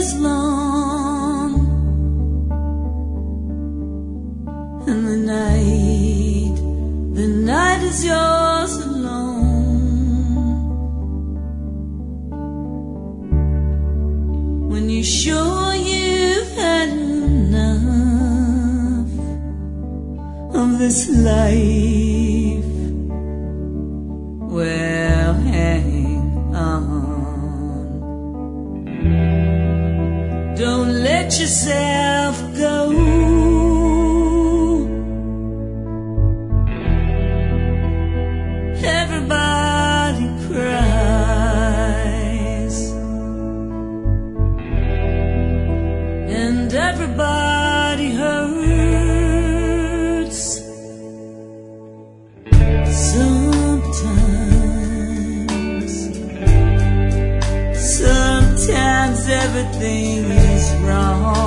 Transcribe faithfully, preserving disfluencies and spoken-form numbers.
is long, and the night, the night is yours alone. When you're sure you've had enough of this life, well, hang on. Don't let yourself go. Everybody cries, and everybody hurts. Sometimes, sometimes everything is wrong.